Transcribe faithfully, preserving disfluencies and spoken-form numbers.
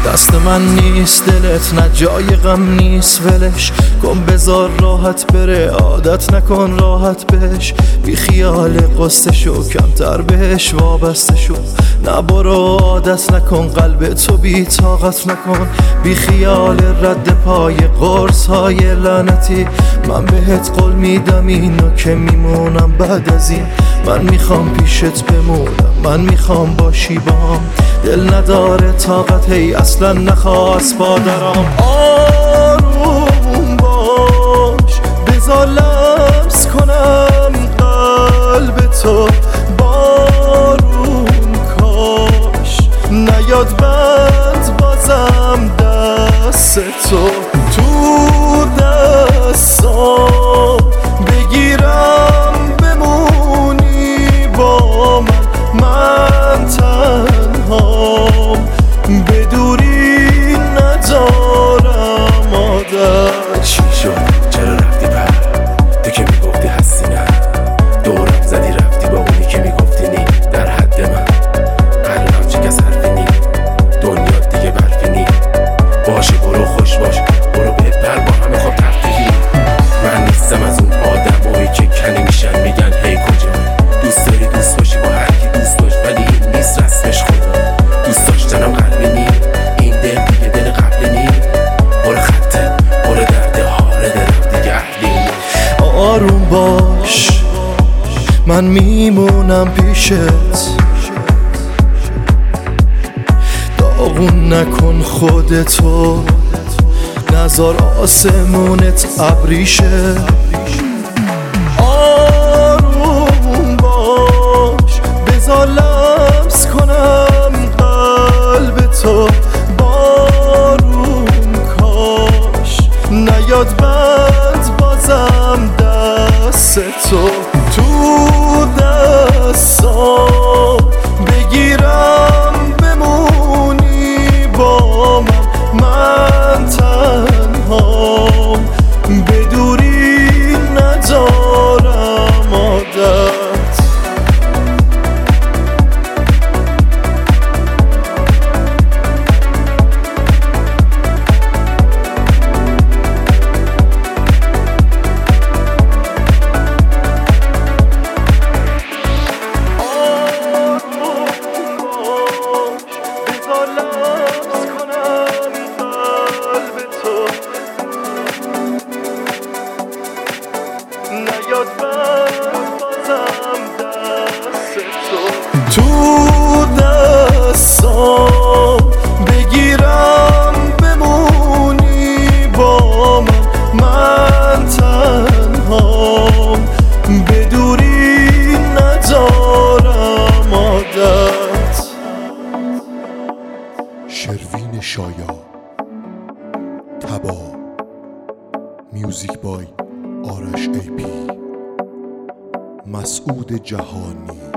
دست من نیست دلت، نه جای غم نیست ولش کن، بذار راحت بره، عادت نکن راحت بهش. بی خیال قصه شو، کمتر بهش وابسته شو، نه برو عادت نکن، قلب تو بی طاقت نکن. بی خیال رد پای قرص های لعنتی، من بهت قول میدم اینو که میمونم بعد از این. من میخوام پیشت بمونم، من میخوام باشی باهم، دل نداره طاقت هی اصلا نخواست پادرام. آروم باش بذار لمس کنم قلب تو، بارون کاش نیاد بند بازم دست تو، تو دستام بگیرم بمونی با من، من تنهام بدوری ندارم عادت. چی شد؟ چرا رفتی پر؟ تو که میگفتی هستی نه، دورم زدی رفتی با اونی که میگفتی نی در حد من. قلبم چه کس حرفی نی، دنیا دیگه برفی نی. باشه برو خوش باش، برو بهتر با همه خواب تفتیحی. من نیستم از اون آدمایی که کنی میشن میگن هی کجا. دوست داری دوست باشی با هر کی دوست باش، ولی این نیست رسمش خدا. دوست داشتنم قلبی نی، این دل دیگه دل قبلی نی. برو خطه برو درده هاره دلم دیگه اهلی نی. آروم باش من میمونم پیشت، داغون نکن خودتو، نذار آسمونت ابریشه. آروم باش بذار لمس کنم قلب تو، بارون کاش نیاد بند بازم دست تو، تو دستام بگیرم بمونی با من، من تنهام بدوری ندارم عادت. نیاد بند بازم دست تو، تو دستام بگیرم بمونی با من، من تنهام بدوری ندارم عادت. شروین شایا، تبا، میوزیک بای آرش ای پی، مسعود جهانی.